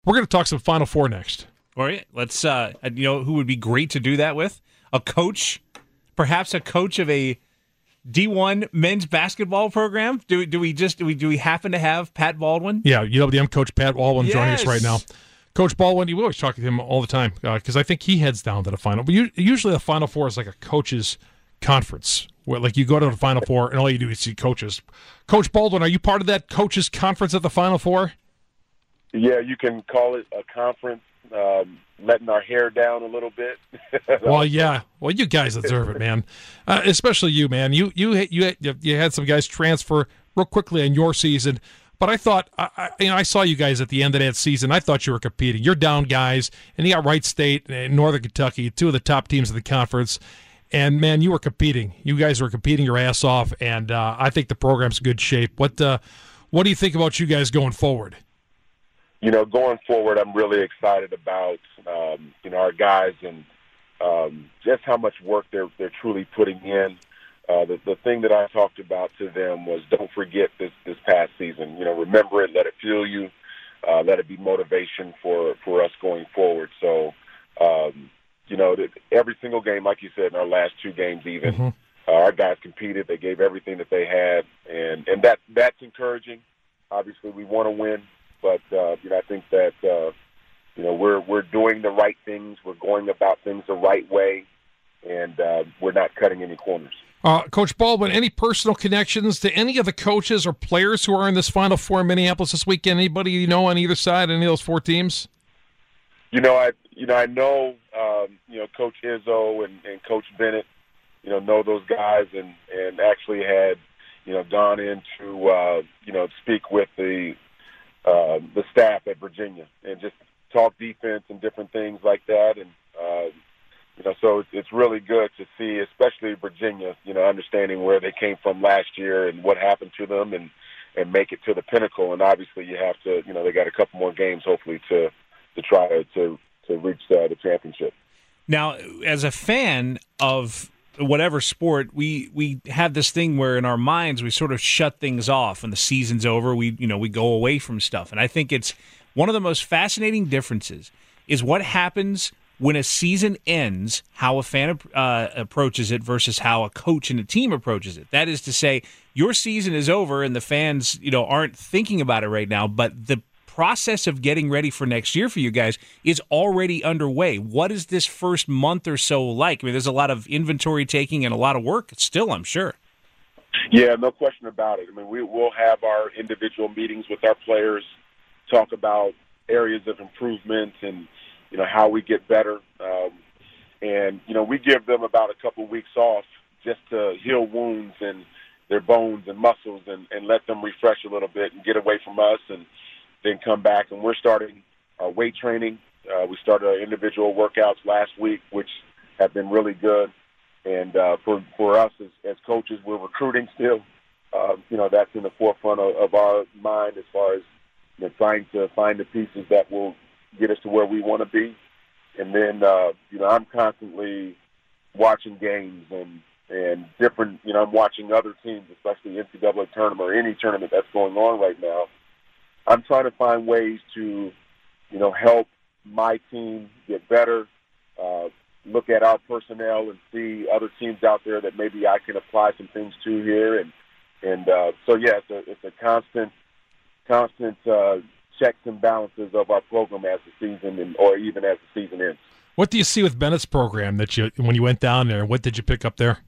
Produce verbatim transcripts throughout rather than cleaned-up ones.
We're going to talk some Final Four next. All right, let's. Uh, you know who would be great to do that with? A coach, perhaps a coach of a D one men's basketball program. Do do we just do we do we happen to have Pat Baldwin? Yeah, U W M coach Pat Baldwin Yes. joining us right now. Coach Baldwin, you always talk to him all the time because uh, I think he heads down to the final. But you, usually the Final Four is like a coaches conference where, like, you go to the Final Four and all you do is see coaches. Coach Baldwin, are you part of that coaches conference at the Final Four? Yeah, you can call it a conference. Um, letting our hair down a little bit. Well, yeah. Well, you guys deserve it, man. Uh, especially you, man. You you you you had some guys transfer real quickly in your season, but I thought I, I you know I saw you guys at the end of that season. I thought you were competing. You're down guys, and you got Wright State and Northern Kentucky, two of the top teams of the conference. And man, you were competing. You guys were competing your ass off, and uh, I think the program's in good shape. What uh, what do you think about you guys going forward? You know, going forward, I'm really excited about, um, you know, our guys and um, just how much work they're they're truly putting in. Uh, the, the thing that I talked about to them was don't forget this, this past season. You know, remember it, let it fuel you, uh, let it be motivation for, for us going forward. So, um, you know, that every single game, like you said, in our last two games even, mm-hmm. uh, our guys competed. They gave everything that they had, and, and that that's encouraging. Obviously, we want to win. But uh, you know, I think that uh, you know we're we're doing the right things. We're going about things the right way, and uh, we're not cutting any corners. Uh, Coach Baldwin, any personal connections to any of the coaches or players who are in this Final Four in Minneapolis this weekend? Anybody you know on either side, any of those four teams? You know, I you know I know um, you know Coach Izzo and, and Coach Bennett. You know, know those guys, and, and actually had you know gone in to uh, you know speak with the. Uh, the staff at Virginia and just talk defense and different things like that. And, uh, you know, so it's, it's really good to see, especially Virginia, you know, understanding where they came from last year and what happened to them and, and make it to the pinnacle. And obviously you have to, you know, they got a couple more games hopefully to, to try to, to, to reach uh, the championship. Now, as a fan of whatever sport, we we have this thing where in our minds we sort of shut things off. When the season's over, we you know we go away from stuff. And I think it's one of the most fascinating differences is what happens when a season ends, how a fan uh, approaches it versus how a coach and a team approaches it. That is to say, your season is over and the fans you know aren't thinking about it right now, but the process of getting ready for next year for you guys is already underway. What is this first month or so like? I mean, there's a lot of inventory taking and a lot of work still, I'm sure. Yeah, no question about it. I mean, we will have our individual meetings with our players, talk about areas of improvement and, you know, how we get better. Um, and, you know, we give them about a couple weeks off just to heal wounds and their bones and muscles and, and let them refresh a little bit and get away from us and then come back. And we're starting our weight training. Uh, we started our individual workouts last week, which have been really good. And uh, for for us as, as coaches, we're recruiting still. Uh, you know, that's in the forefront of, of our mind as far as you know, trying to find the pieces that will get us to where we want to be. And then, uh, you know, I'm constantly watching games and, and different, you know, I'm watching other teams, especially N C double A tournament or any tournament that's going on right now. I'm trying to find ways to, you know, help my team get better, uh, look at our personnel and see other teams out there that maybe I can apply some things to here. And, and uh, so, yeah, it's a, it's a constant, constant uh, checks and balances of our program as the season and, or even as the season ends. What do you see with Bennett's program that you, when you went down there, what did you pick up there?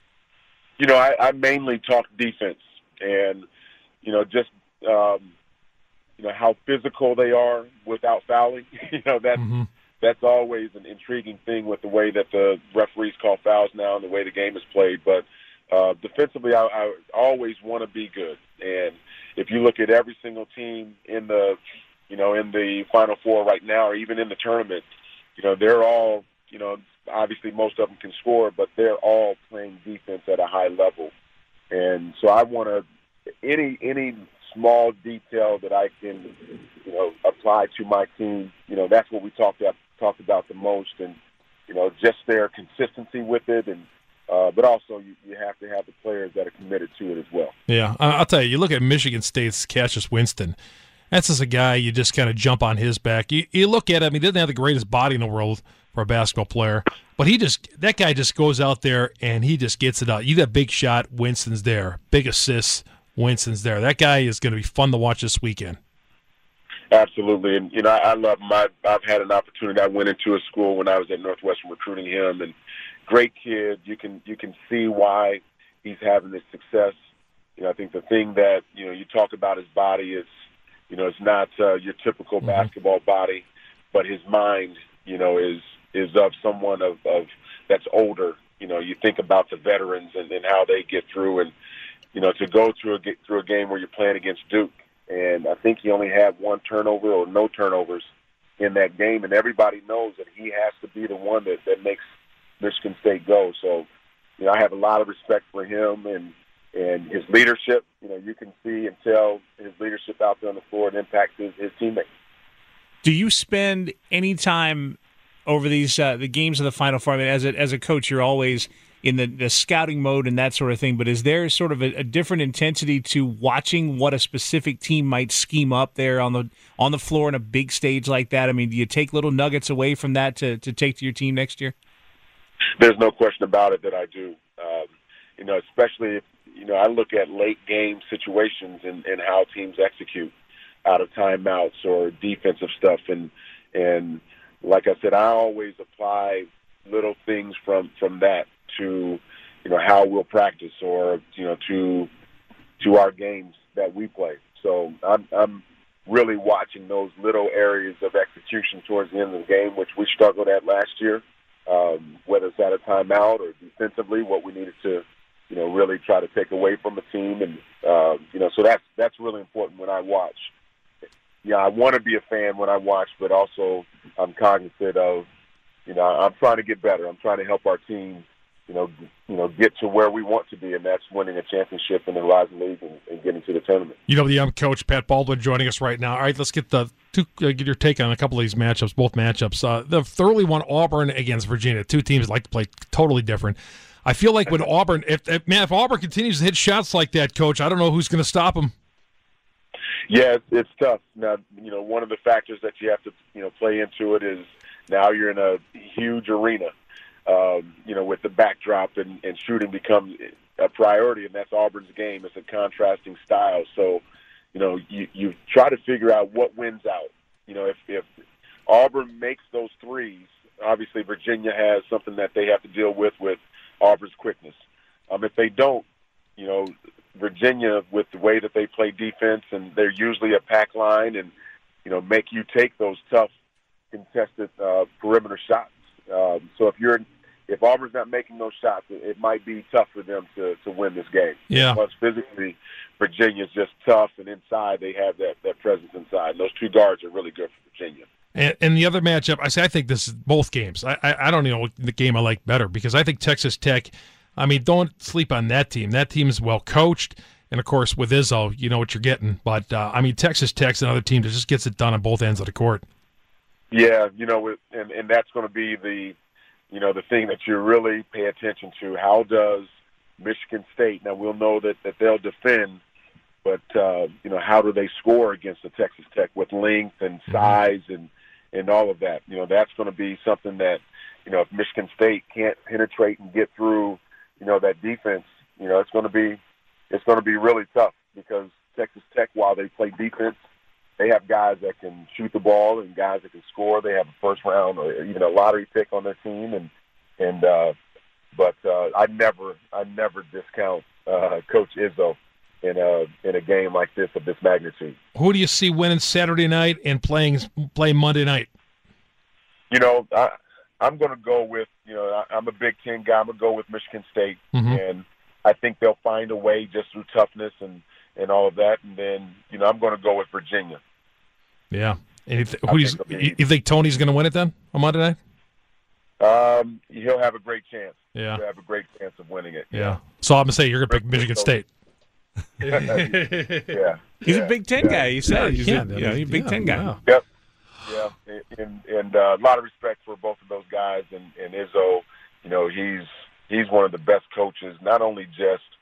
You know, I, I mainly talk defense and, you know, just, um, you know, how physical they are without fouling. you know, that's, mm-hmm. that's always an intriguing thing with the way that the referees call fouls now and the way the game is played. But uh, defensively, I, I always want to be good. And if you look at every single team in the, you know, in the Final Four right now, or even in the tournament, you know, they're all, you know, obviously most of them can score, but they're all playing defense at a high level. And so I want to, any, any small detail that I can, you know, apply to my team, you know, that's what we talked about, talked about the most. And, you know, just their consistency with it. And, uh, but also you, you have to have the players that are committed to it as well. Yeah. I'll tell you, you look at Michigan State's Cassius Winston, That's just a guy you just kind of jump on his back. You, you look at him; he doesn't have the greatest body in the world for a basketball player, but he just that guy just goes out there and he just gets it out. You got big shot, Winston's there. Big assists, Winston's there. That guy is going to be fun to watch this weekend. Absolutely, and you know I, I love him. I've, I've had an opportunity. I went into a school when I was at Northwestern recruiting him, and great kid. You can you can see why he's having this success. You know, I think the thing that you know you talk about his body is, you know, it's not uh, your typical mm-hmm. basketball body, but his mind, you know, is is of someone of, of that's older. You know, you think about the veterans and, and how they get through, and you know, to go through a get through a game where you're playing against Duke. And I think he only had one turnover or no turnovers in that game. And everybody knows that he has to be the one that, that makes Michigan State go. So, you know, I have a lot of respect for him and, and his leadership. You know, you can see and tell his leadership out there on the floor and impacts his, his teammates. Do you spend any time over these uh, the games of the Final Four? I mean, as a, as a coach, you're always in the, the scouting mode and that sort of thing, but is there sort of a, a different intensity to watching what a specific team might scheme up there on the on the floor in a big stage like that? I mean, do you take little nuggets away from that to, to take to your team next year? There's no question about it that I do. Um, you know, especially if, you know, I look at late game situations and, and how teams execute out of timeouts or defensive stuff. And, and like I said, I always apply little things from, from that to, you know, how we'll practice or, you know, to to our games that we play. So I'm, I'm really watching those little areas of execution towards the end of the game, which we struggled at last year, um, whether it's at a timeout or defensively, what we needed to, you know, really try to take away from the team. And, uh, you know, so that's, that's really important when I watch. Yeah, I want to be a fan when I watch, but also I'm cognizant of, you know, I'm trying to get better. I'm trying to help our team, you know, you know, get to where we want to be, and that's winning a championship in the Horizon League and, and getting to the tournament. You know, the young coach, Pat Baldwin, joining us right now. All right, let's get the two, uh, get your take on a couple of these matchups, both matchups. Uh, the thoroughly won Auburn against Virginia. Two teams like to play totally different. I feel like when Auburn, if, if man, if Auburn continues to hit shots like that, Coach, I don't know who's going to stop them. Yeah, it's, it's tough. Now, you know, one of the factors that you have to, you know, play into it is now you're in a huge arena. Um, you know, with the backdrop and, and shooting becomes a priority, and that's Auburn's game. It's a contrasting style. So, you know, you, you try to figure out what wins out. You know, if, if Auburn makes those threes, obviously Virginia has something that they have to deal with with Auburn's quickness. Um, if they don't, you know, Virginia, with the way that they play defense, and they're usually a pack line and, you know, make you take those tough contested uh, perimeter shots. Um, so if you're if Auburn's not making those shots, it, it might be tough for them to, to win this game. Yeah. Plus, physically, Virginia's just tough, and inside they have that, that presence inside. And those two guards are really good for Virginia. And, and the other matchup, I say I think this is both games. I, I, I don't know the game I like better because I think Texas Tech, I mean, don't sleep on that team. That team's well coached. And, of course, with Izzo, you know what you're getting. But, uh, I mean, Texas Tech's another team that just gets it done on both ends of the court. Yeah, you know, and, and that's going to be the, you know, the thing that you really pay attention to. How does Michigan State, now we'll know that, that they'll defend, but, uh, you know, how do they score against the Texas Tech with length and size and, and all of that? You know, that's going to be something that, you know, if Michigan State can't penetrate and get through, you know, that defense, you know, it's going to be, it's going to be really tough because Texas Tech, while they play defense, they have guys that can shoot the ball and guys that can score. They have a first round or even a lottery pick on their team, and and uh, but uh, I never I never discount uh, Coach Izzo in a in a game like this of this magnitude. Who do you see winning Saturday night and playing playing Monday night? You know, I, I'm going to go with you know I, I'm a Big Ten guy. I'm going to go with Michigan State, mm-hmm. and I think they'll find a way just through toughness and, and all of that. And then you know I'm going to go with Virginia. Yeah. And you, th- who you, be, you think Tony's going to win it then on Monday night? Um, he'll have a great chance. Yeah. He'll have a great chance of winning it. Yeah. yeah. So I'm going to say you're going to pick Michigan State. yeah. He's yeah. a Big Ten yeah. guy. You said he's, yeah, a, you know, he's a Big yeah, Ten guy. Wow. Yep. Yeah. And, and uh, a lot of respect for both of those guys. And, and Izzo, you know, he's he's one of the best coaches, not only just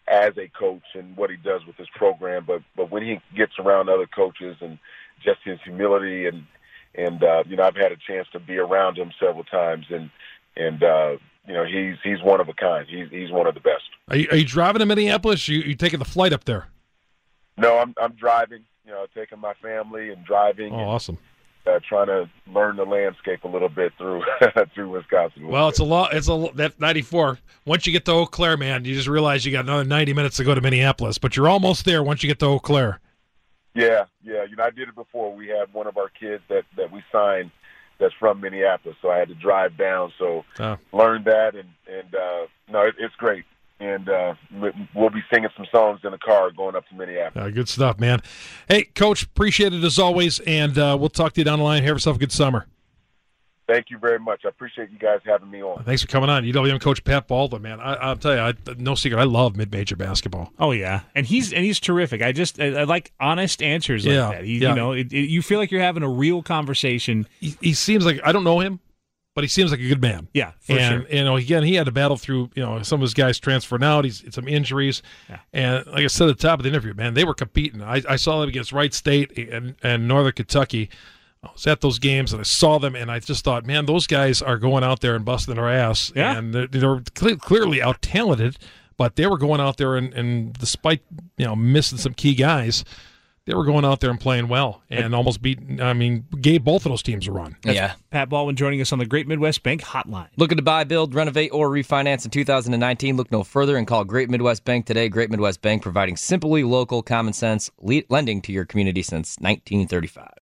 as a coach and what he does with his program, but but when he gets around other coaches and just his humility and and uh, you know, I've had a chance to be around him several times, and and uh, you know, he's he's one of a kind. He's he's one of the best. Are you, are you driving to Minneapolis? Or you you taking the flight up there? No, I'm I'm driving. You know, taking my family and driving. Oh, and, awesome. Uh, trying to learn the landscape a little bit through through Wisconsin. Well, it's a lot. It's a that ninety-four. Once you get to Eau Claire, man, you just realize you got another ninety minutes to go to Minneapolis, but you're almost there once you get to Eau Claire. Yeah, yeah. You know, I did it before. We had one of our kids that that we signed that's from Minneapolis, so I had to drive down. So oh. learned that, and and uh, no, it, it's great. And uh, we'll be singing some songs in the car going up to Minneapolis. Uh, good stuff, man. Hey, Coach, appreciate it as always, and uh, we'll talk to you down the line. Have yourself a good summer. Thank you very much. I appreciate you guys having me on. Thanks for coming on. U W M coach Pat Baldwin, man. I, I'll tell you, I, no secret, I love mid-major basketball. Oh yeah, and he's and he's terrific. I just I, I like honest answers like yeah, that. He, yeah. You know, it, it, you feel like you're having a real conversation. He, he seems like I don't know him, but he seems like a good man. Yeah, for and, sure. You know, again, he had to battle through, you know, some of his guys transferring out. He's some injuries. Yeah. And like I said at the top of the interview, man, they were competing. I, I saw them against Wright State and, and Northern Kentucky. I was at those games, and I saw them, and I just thought, man, those guys are going out there and busting their ass. Yeah. And they're, they're cle- clearly out-talented, but they were going out there, and, and despite, you know, missing some key guys, they were going out there and playing well and almost beat, I mean, gave both of those teams a run. That's yeah. Pat Baldwin joining us on the Great Midwest Bank Hotline. Looking to buy, build, renovate, or refinance in two thousand nineteen? Look no further and call Great Midwest Bank today. Great Midwest Bank, providing simply local, common sense le- lending to your community since nineteen thirty-five.